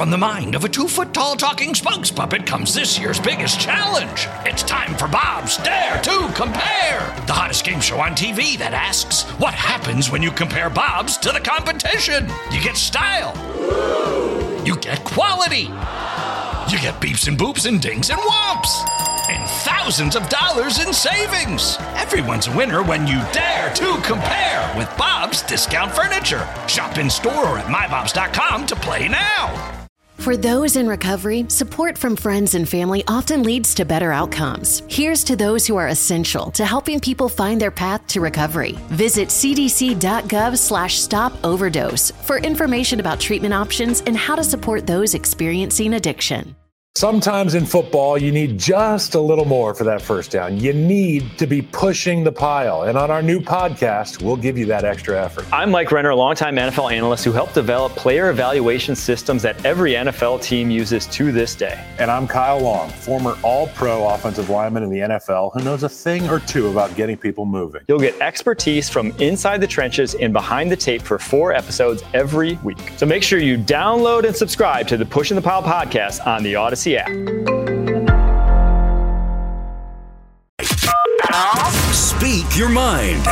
from the mind of a 2-foot-tall talking spokes puppet comes this year's biggest challenge. It's time for Bob's Dare to Compare, the hottest game show on TV that asks, what happens when you compare Bob's to the competition? You get style. You get quality. You get beeps and boops and dings and whomps. And thousands of dollars in savings. Everyone's a winner when you dare to compare with Bob's Discount Furniture. Shop in store or at mybobs.com to play now. For those in recovery, support from friends and family often leads to better outcomes. Here's to those who are essential to helping people find their path to recovery. Visit cdc.gov/stop-overdose for information about treatment options and how to support those experiencing addiction. Sometimes in football, you need just a little more for that first down. You need to be pushing the pile. And on our new podcast, we'll give you that extra effort. I'm Mike Renner, a longtime NFL analyst who helped develop player evaluation systems that every NFL team uses to this day. And I'm Kyle Long, former all-pro offensive lineman in the NFL who knows a thing or two about getting people moving. You'll get expertise from inside the trenches and behind the tape for 4 episodes every week. So make sure you download and subscribe to the Pushing the Pile podcast on the Odyssey app. Speak your mind.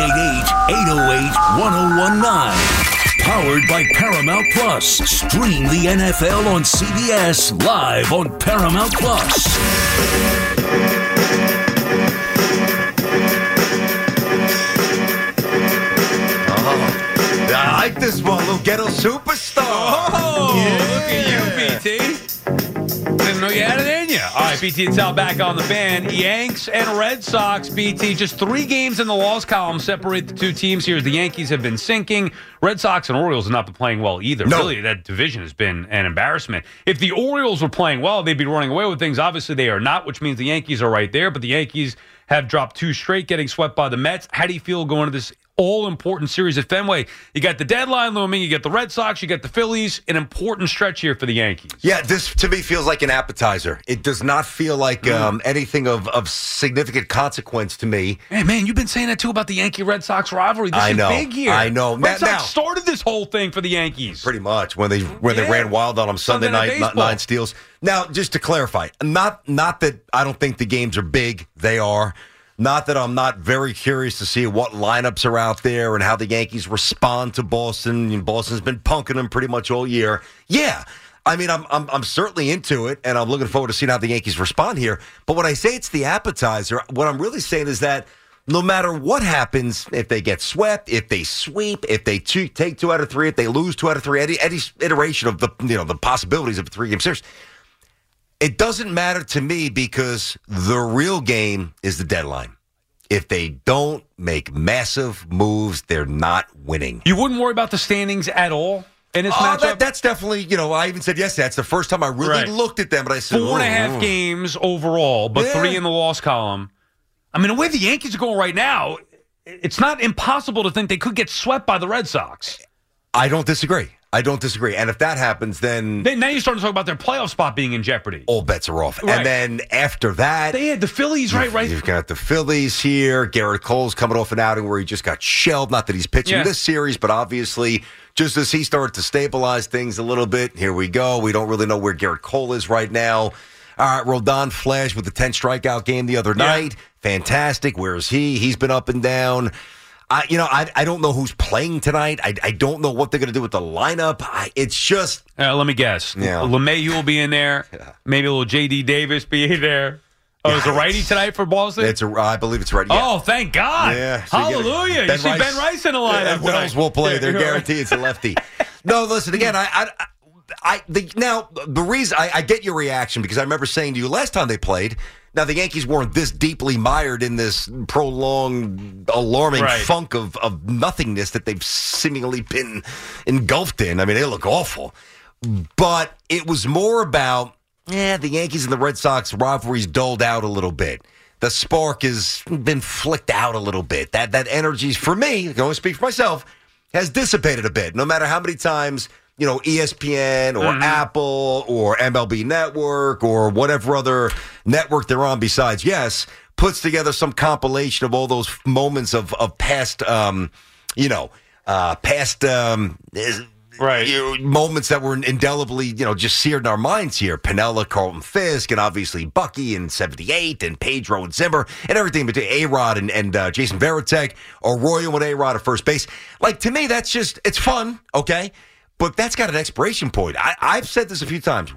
888-808-1019. Powered by Paramount Plus. Stream the NFL on CBS live on Paramount Plus. I like this one, little ghetto superstar. Oh, yeah. Look at you, BT. Didn't know you had it in you. All right, BT and Sal back on the fan. Yanks and Red Sox, BT. Just 3 games in the loss column separate the two teams here as the Yankees have been sinking. Red Sox and Orioles have not been playing well either. No. Really, that division has been an embarrassment. If the Orioles were playing well, they'd be running away with things. Obviously, they are not, which means the Yankees are right there. But the Yankees have dropped 2 straight, getting swept by the Mets. How do you feel going to this all-important series at Fenway? You got the deadline looming, you get the Red Sox, you get the Phillies, an important stretch here for the Yankees. Yeah, this to me feels like an appetizer. It does not feel like anything of significant consequence to me. Hey, man, you've been saying that too about the Yankee-Red Sox rivalry. This I know, is big here. I know. Red Sox Now, started this whole thing for the Yankees. Pretty much when they ran wild on them Sunday night, 9 steals. Now, just to clarify, not that I don't think the games are big. They are. Not that I'm not very curious to see what lineups are out there and how the Yankees respond to Boston. Boston's been punking them pretty much all year. Yeah, I mean, I'm certainly into it, and I'm looking forward to seeing how the Yankees respond here. But when I say it's the appetizer, what I'm really saying is that no matter what happens, if they get swept, if they sweep, if they take 2 out of 3, if they lose 2 out of 3, any iteration of the possibilities of a 3-game series, it doesn't matter to me because the real game is the deadline. If they don't make massive moves, they're not winning. You wouldn't worry about the standings at all in this matchup? That's definitely, I even said yesterday, that's the first time I really looked at them, but I said 4.5 games overall, but 3 in the loss column. I mean, the way the Yankees are going right now, it's not impossible to think they could get swept by the Red Sox. I don't disagree. And if that happens, then now you're starting to talk about their playoff spot being in jeopardy. All bets are off. Right. And then after that, they had the Phillies, right? You've got the Phillies here. Garrett Cole's coming off an outing where he just got shelled. Not that he's pitching this series, but obviously, just as he started to stabilize things a little bit, here we go. We don't really know where Garrett Cole is right now. All right, Rodon flashed with the 10 strikeout game the other night. Fantastic. Where is he? He's been up and down. I don't know who's playing tonight. I don't know what they're going to do with the lineup. It's just... let me guess. LeMahieu will be in there. Maybe a little J.D. Davis be in there. Oh, is it righty tonight for Boston? I believe it's righty. Yeah. Oh, thank God. Yeah, so Hallelujah. You see Ben Rice in the lineup. Wells will play. They're guaranteed it's a lefty. No, listen, again, the reason I get your reaction because I remember saying to you last time they played, now the Yankees weren't this deeply mired in this prolonged, alarming funk of nothingness that they've seemingly been engulfed in. I mean, they look awful. But it was more about, the Yankees and the Red Sox rivalry's dulled out a little bit. The spark has been flicked out a little bit. That energy's, for me, I can only speak for myself, has dissipated a bit. No matter how many times ESPN or Apple or MLB Network or whatever other network they're on besides puts together some compilation of all those moments of past Right. Moments that were indelibly, just seared in our minds here. Piniella, Carlton Fisk, and obviously Bucky in 78, and Pedro and Zimmer, and everything between A-Rod and Jason Varitek, or Arroyo with A-Rod at first base. Like, to me, that's just, it's fun, okay? But that's got an expiration point. I've said this a few times.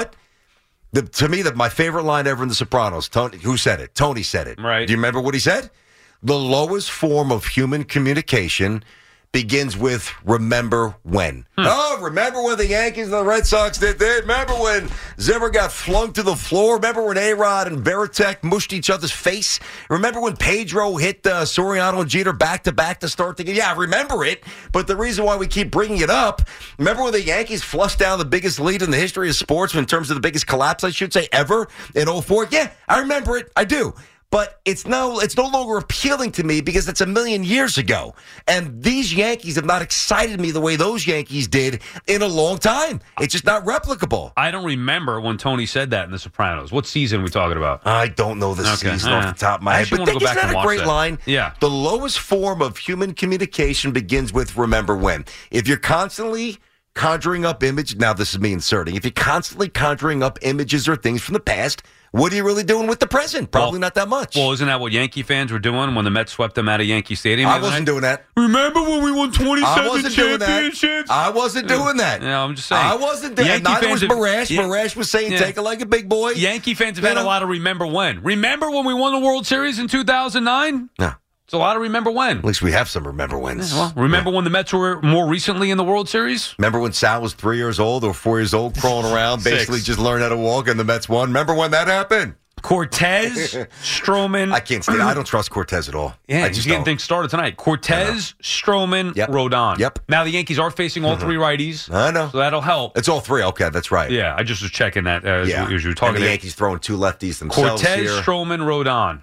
To me, my favorite line ever in The Sopranos, who said it? Tony said it. Right. Do you remember what he said? The lowest form of human communication begins with remember when. Oh, remember when the Yankees and the Red Sox did that? Remember when Zimmer got flung to the floor? Remember when A-Rod and Varitek mushed each other's face? Remember when Pedro hit Soriano and Jeter back-to-back to start the game? Yeah, I remember it, but the reason why we keep bringing it up, remember when the Yankees flushed down the biggest lead in the history of sports in terms of the biggest collapse, I should say, ever in 2004? Yeah, I remember it. I do. But it's no longer appealing to me because it's a million years ago. And these Yankees have not excited me the way those Yankees did in a long time. It's just not replicable. I don't remember when Tony said that in The Sopranos. What season are we talking about? I don't know the season off the top of my head. But think, isn't that a great line? Yeah. The lowest form of human communication begins with remember when. If you're constantly conjuring up images, now this is me inserting, if you're constantly conjuring up images or things from the past, what are you really doing with the present? Probably not that much. Well, isn't that what Yankee fans were doing when the Mets swept them out of Yankee Stadium? I wasn't doing that. Remember when we won 27 championships? I wasn't doing that. No, I'm just saying. I wasn't doing that. Neither was Barash. Barash was saying, take it like a big boy. Yankee fans have had a lot of remember when. Remember when we won the World Series in 2009? No. It's a lot of remember when. At least we have some remember whens. Yeah, well, remember when the Mets were more recently in the World Series? Remember when Sal was 3 years old or 4 years old, crawling around, basically just learned how to walk, and the Mets won? Remember when that happened? Cortez, Stroman. I can't stand. I don't trust Cortez at all. Yeah, I just he's getting things started tonight. Cortez, Stroman, Rodon. Yep. Now the Yankees are facing all three righties. I know. So that'll help. It's all three. Okay, that's right. Yeah, I just was checking that as you were talking. And the Yankees throwing two lefties themselves Cortez, here. Stroman, Rodon.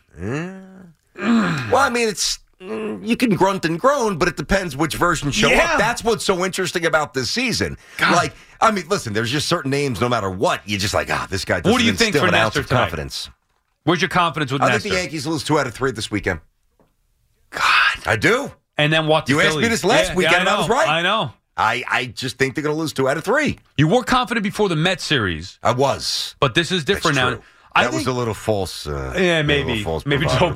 Well, I mean, it's you can grunt and groan, but it depends which version show up. That's what's so interesting about this season. God. Like, I mean, listen, there's just certain names, no matter what, you're just like, this guy doesn't What do you think for an ounce Nestor of tonight? confidence. Where's your confidence with Nestor? I think the Yankees lose 2 out of 3 this weekend. God. I do. And then what? You asked me this last weekend, and I was right. I know. I just think they're going to lose 2 out of 3. You were confident before the Mets series. I was. But this is different That's now. true. That was a little false. Maybe. Maybe bravado, Joe,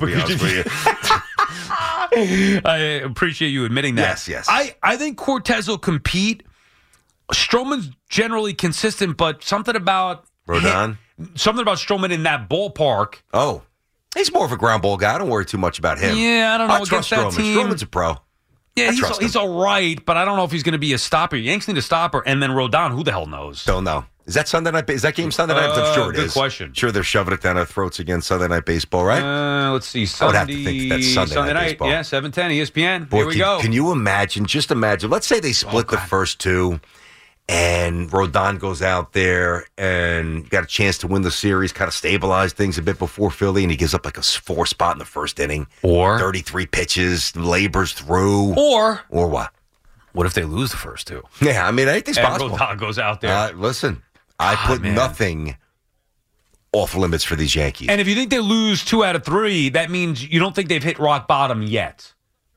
I appreciate you admitting that. Yes. I think Cortez will compete. Stroman's generally consistent, but something about Rodon? Something about Stroman in that ballpark. Oh. He's more of a ground ball guy. I don't worry too much about him. Yeah, I don't know. I trust against that Stroman. team. Stroman's a pro. Yeah, he's all right, but I don't know if he's going to be a stopper. Yanks need a stopper, and then Rodon, who the hell knows? Don't know. Is that Sunday night? Is that game Sunday night? I'm sure it is. Good question. Sure, they're shoving it down our throats again. Sunday night baseball, right? Let's see. I would have to think that's Sunday night baseball. Yeah, 7:10 ESPN. Boy, Here we go. Can you imagine? Just imagine. Let's say they split the first 2, and Rodon goes out there and got a chance to win the series, kind of stabilize things a bit before Philly, and he gives up like a 4 spot in the first inning. Or 33 pitches, labors through. Or what? What if they lose the first 2? Yeah, I mean, anything's possible. And Rodon goes out there. Listen, I put nothing off limits for these Yankees. And if you think they lose 2 out of 3, that means you don't think they've hit rock bottom yet.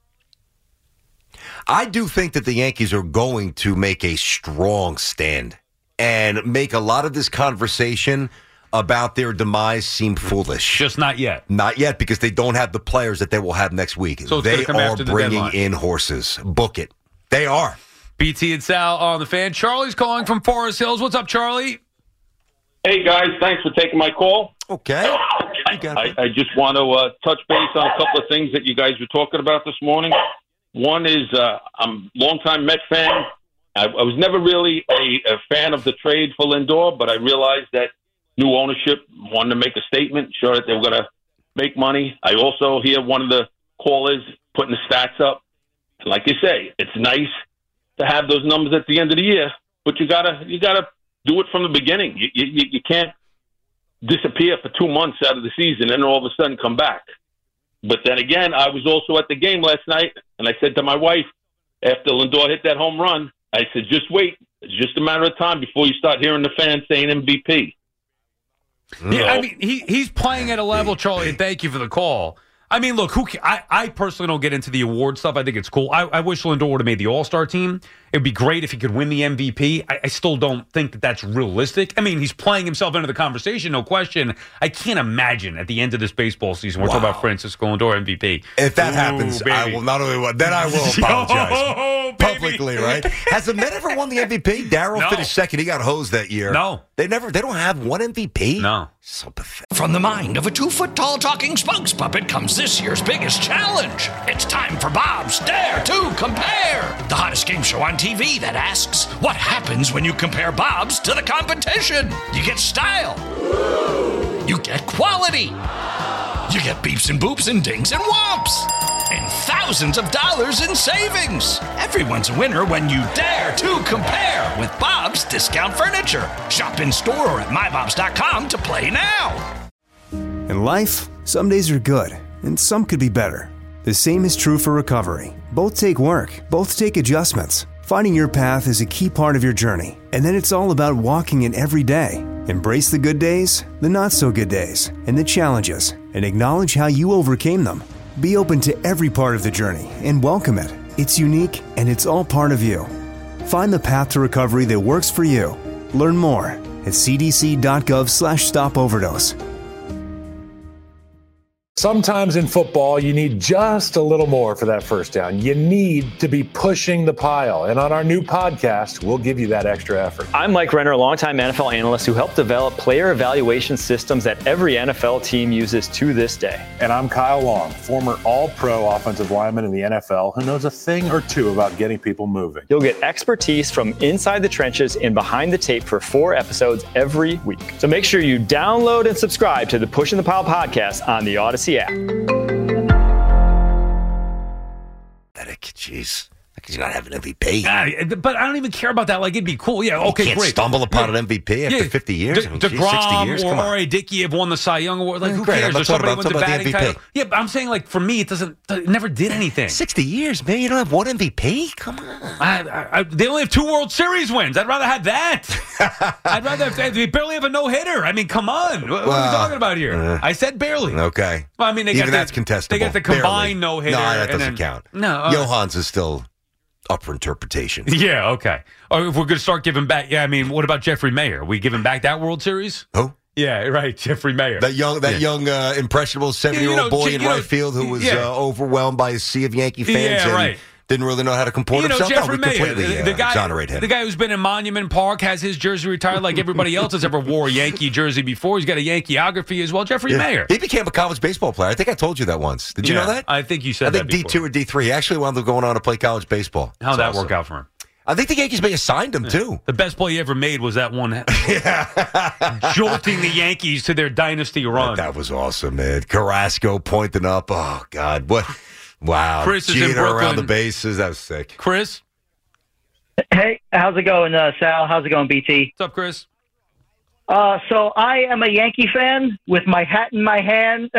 I do think that the Yankees are going to make a strong stand and make a lot of this conversation about their demise seem foolish. Just not yet. Not yet, because they don't have the players that they will have next week. So they are bringing deadline. in horses. Book it. They are. BT and Sal on the Fan. Charlie's calling from Forest Hills. What's up, Charlie? Hey, guys. Thanks for taking my call. Okay. I just want to touch base on a couple of things that you guys were talking about this morning. One is I'm a longtime Met fan. I was never really a fan of the trade for Lindor, but I realized that new ownership wanted to make a statement, sure that they were going to make money. I also hear one of the callers putting the stats up. Like you say, it's nice to have those numbers at the end of the year, but you gotta do it from the beginning. You can't disappear for 2 months out of the season and all of a sudden come back. But then again, I was also at the game last night, and I said to my wife, after Lindor hit that home run, I said, just wait. It's just a matter of time before you start hearing the fans saying MVP. Yeah, I mean, he's playing at a level, Charlie, and thank you for the call. I mean, look, I personally don't get into the award stuff. I think it's cool. I wish Lindor would have made the All-Star team. It would be great if he could win the MVP. I still don't think that that's realistic. I mean, he's playing himself into the conversation, no question. I can't imagine at the end of this baseball season, we're talking about Francisco Lindor MVP. If that happens, baby. I will not only then I will apologize publicly, right? Has the Met ever won the MVP? Darryl finished second. He got hosed that year. No. They don't have one MVP? No. So pathetic. From the mind of a 2-foot-tall talking spokes puppet comes this year's biggest challenge. It's time for Bob's Dare to Compare, the hottest game show on TV that asks, what happens when you compare Bob's to the competition? You get style. You get quality. You get beeps and boops and dings and whomps. And thousands of dollars in savings. Everyone's a winner when you dare to compare with Bob's Discount Furniture. Shop in store or at mybobs.com to play now. In life, some days are good, and some could be better. The same is true for recovery. Both take work, both take adjustments. Finding your path is a key part of your journey, and then it's all about walking it every day. Embrace the good days, the not-so-good days, and the challenges, and acknowledge how you overcame them. Be open to every part of the journey and welcome it. It's unique, and it's all part of you. Find the path to recovery that works for you. Learn more at cdc.gov/stopoverdose. Sometimes in football, you need just a little more for that first down. You need to be pushing the pile. And on our new podcast, we'll give you that extra effort. I'm Mike Renner, a longtime NFL analyst who helped develop player evaluation systems that every NFL team uses to this day. And I'm Kyle Long, former All-Pro offensive lineman in the NFL who knows a thing or two about getting people moving. You'll get expertise from inside the trenches and behind the tape for 4 episodes every week. So make sure you download and subscribe to the Pushing the Pile podcast on the Odyssey app. Jeez. Because you're not having an MVP. But I don't even care about that. Like, it'd be cool. Yeah, okay, you can't great. Stumble upon an MVP after 50 years. DeGrom 60 years? or R.A. Dickey have won the Cy Young Award. Like, who cares? There's somebody wins the batting title. Yeah, but I'm saying, like, for me, it never did anything. 60 years, man. You don't have one MVP? Come on. They only have 2 World Series wins. I'd rather have that. I'd rather they barely have a no-hitter. I mean, come on. What are we talking about here? I said barely. Okay. Well, I mean, that's contestable. They got the combined no-hitter. No, that doesn't count. No. Johans is still up for interpretation. Yeah, okay. Or if we're going to start giving back, what about Jeffrey Mayer? We giving back that World Series? Who? Yeah, right, Jeffrey Mayer. That young impressionable 70-year-old boy in right field who was overwhelmed by a sea of Yankee fans and didn't really know how to comport himself. Jeffrey Mayer, completely the guy, exonerate him. The guy who's been in Monument Park, has his jersey retired like everybody else has ever wore a Yankee jersey before. He's got a Yankeeography as well. Jeffrey Mayer. He became a college baseball player. I think I told you that once. Did you know that? I think you said that before. D2 or D3. He actually wound up going on to play college baseball. How'd that work out for him? I think the Yankees may have signed him, too. The best play he ever made was that one. Jolting the Yankees to their dynasty run. That was awesome, man. Carrasco pointing up. Oh, God. What? Wow. Chris is in Brooklyn. Around the bases. That was sick. Chris? Hey, how's it going, Sal? How's it going, BT? What's up, Chris? So I am a Yankee fan with my hat in my hand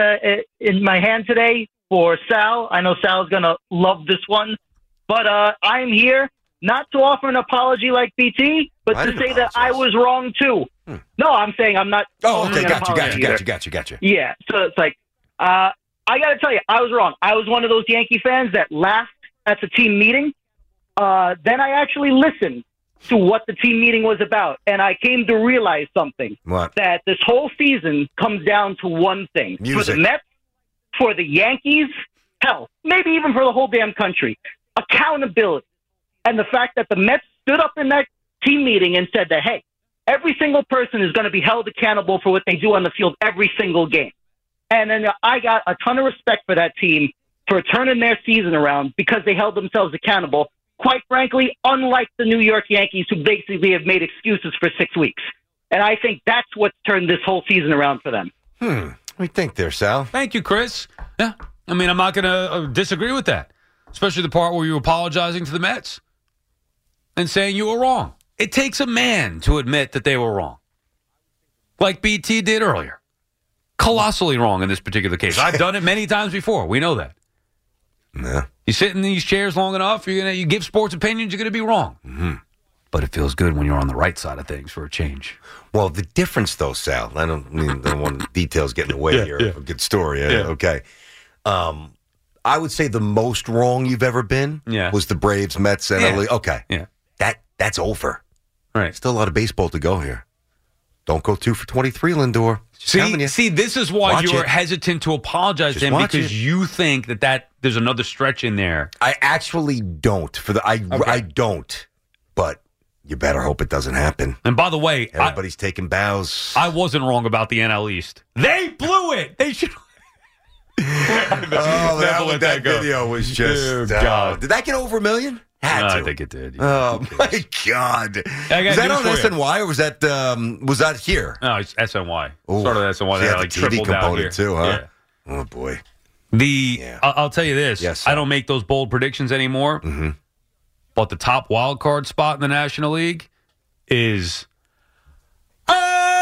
today for Sal. I know Sal's going to love this one. But I'm here not to offer an apology like BT, but to say that I was wrong, too. No, I'm saying I'm not. Oh, okay. Got you. Yeah. So it's like, I got to tell you, I was wrong. I was one of those Yankee fans that laughed at the team meeting. Then I actually listened to what the team meeting was about, and I came to realize something. What? That this whole season comes down to one thing. Music. For the Mets, for the Yankees, hell, maybe even for the whole damn country. Accountability. And the fact that the Mets stood up in that team meeting and said that, hey, every single person is going to be held accountable for what they do on the field every single game. And then I got a ton of respect for that team for turning their season around because they held themselves accountable, quite frankly, unlike the New York Yankees, who basically have made excuses for 6 weeks. And I think that's what's turned this whole season around for them. What do you think there, Sal? Thank you, Chris. Yeah, I mean, I'm not going to disagree with that, especially the part where you were apologizing to the Mets and saying you were wrong. It takes a man to admit that they were wrong, like BT did earlier. Colossally wrong in this particular case. I've done it many times before. We know that. Yeah. You sit in these chairs long enough, you give sports opinions, you're going to be wrong. Mm-hmm. But it feels good when you're on the right side of things for a change. Well, the difference, though, Sal, I don't want details getting away here. A good story, okay. I would say the most wrong you've ever been was the Braves, Mets, and LA. Okay. Yeah. That's over. Right. Still a lot of baseball to go here. Don't go 2 for 23, Lindor. See, this is why you're hesitant to apologize to him, because you think that there's another stretch in there. I actually don't. I don't. But you better hope it doesn't happen. And by the way, everybody's taking bows. I wasn't wrong about the NL East. They blew it. They should. That video was just. God. Did that get over 1 million? I think it did. Oh my God! Was that on SNY or was that here? No, it's SNY. Started at SNY. So They like the TV tripled down component here too, huh? Yeah. Oh boy. I'll tell you this. Yes, I don't make those bold predictions anymore. Mm-hmm. But the top wild card spot in the National League is over.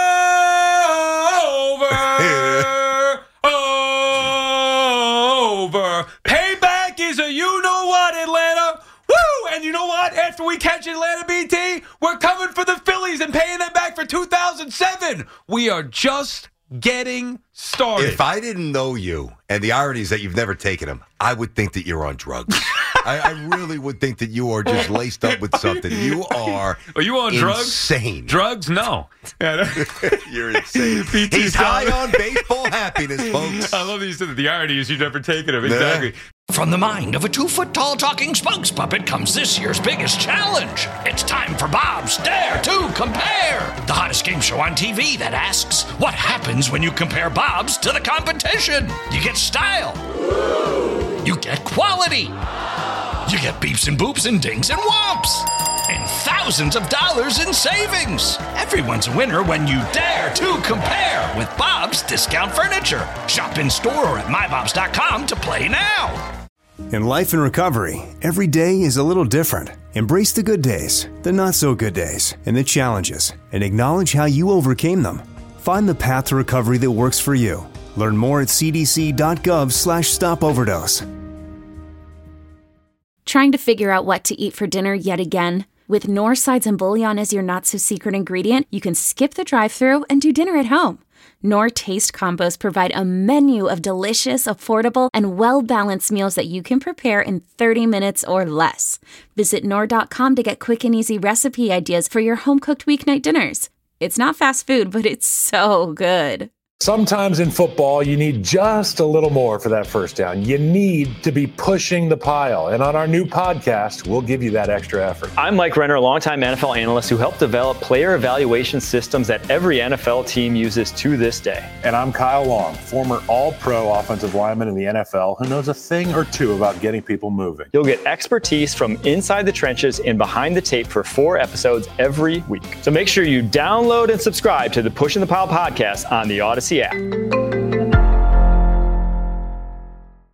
Over. Payback is a you-know-what, Atlanta. Woo! And you know what? After we catch Atlanta, BT, we're coming for the Phillies and paying them back for 2007. We are just getting started. If I didn't know you, and the irony is that you've never taken them, I would think that you're on drugs. I really would think that you are just laced up with something. You are. Are you on drugs? Insane. Drugs? No. You're insane. He's high on baseball happiness, folks. I love that you said that. The irony is you've never taken him. Exactly. From the mind of a 2-foot-tall talking spokes puppet comes this year's biggest challenge. It's time for Bob's Dare to Compare, the hottest game show on TV that asks, what happens when you compare Bob's to the competition? You get style. You get quality. You get beeps and boops and dings and whomps. And thousands of dollars in savings. Everyone's a winner when you dare to compare with Bob's Discount Furniture. Shop in store or at mybobs.com to play now. In life and recovery, every day is a little different. Embrace the good days, the not so good days, and the challenges, and acknowledge how you overcame them. Find the path to recovery that works for you. Learn more at cdc.gov/stopoverdose. Trying to figure out what to eat for dinner yet again? With Knorr Sides and Bouillon as your not-so-secret ingredient, you can skip the drive-thru and do dinner at home. Knorr Taste Combos provide a menu of delicious, affordable, and well-balanced meals that you can prepare in 30 minutes or less. Visit Knorr.com to get quick and easy recipe ideas for your home-cooked weeknight dinners. It's not fast food, but it's so good. Sometimes in football, you need just a little more for that first down. You need to be pushing the pile. And on our new podcast, we'll give you that extra effort. I'm Mike Renner, a longtime NFL analyst who helped develop player evaluation systems that every NFL team uses to this day. And I'm Kyle Long, former all-pro offensive lineman in the NFL who knows a thing or two about getting people moving. You'll get expertise from inside the trenches and behind the tape for 4 episodes every week. So make sure you download and subscribe to the Pushing the Pile podcast on the Odyssey app.